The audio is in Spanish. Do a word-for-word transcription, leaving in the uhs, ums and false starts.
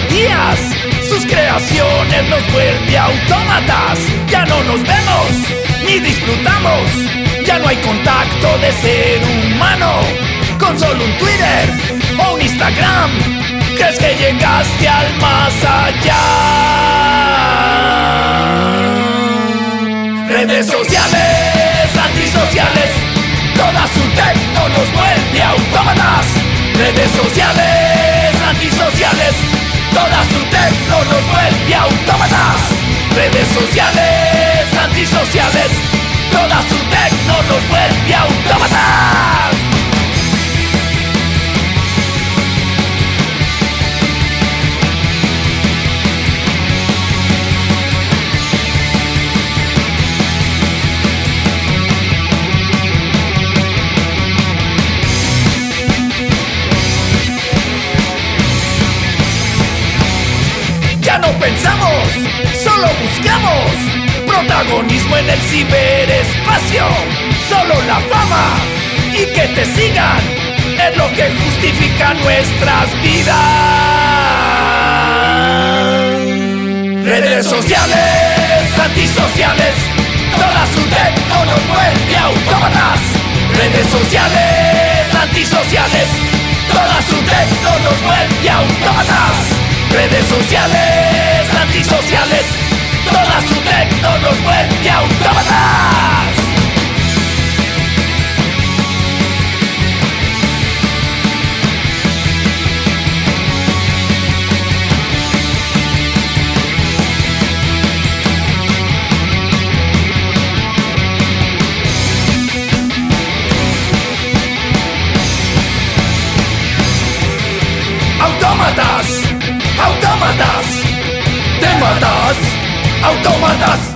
los días. Sus creaciones nos vuelve autómatas. Ya no nos vemos ni disfrutamos. Ya no hay contacto de ser humano. Con solo un Twitter o un Instagram, ¿crees que llegaste al más allá? Redes sociales, antisociales, toda su tecno nos vuelve autómatas. Redes sociales, antisociales, toda su tecno nos vuelve autómatas. Redes sociales, antisociales, toda su tecno nos vuelve autómatas. Ya no pensamos, solo buscamos protagonismo en el ciberespacio. Solo la fama y que te sigan es lo que justifica nuestras vidas. Redes sociales, antisociales, toda su tecno nos vuelve autómatas. Redes sociales, antisociales, toda su tecno nos vuelve autómatas. Redes sociales, antisociales, toda su tecno nos vuelve autómatas. Autómatas, autómatas, te matas, autómatas.